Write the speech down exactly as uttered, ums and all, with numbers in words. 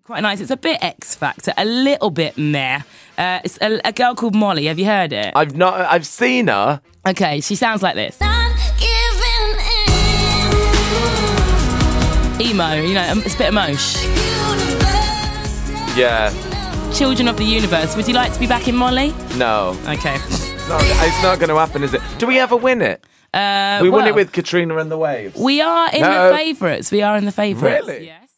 Quite nice. It's a bit X Factor, a little bit meh. Uh, it's a, a girl called Molly. Have you heard it? I've not. I've seen her. Okay, she sounds like this. Emo, you know, it's a bit emosh. Yeah. Children of the Universe. Would you like to be back in Molly? No. Okay. It's not, it's not going to happen, is it? Do we ever win it? Uh, we well, won it with Katrina and the Waves. We are in No. the favourites. We are in the favourites. Really? Yes.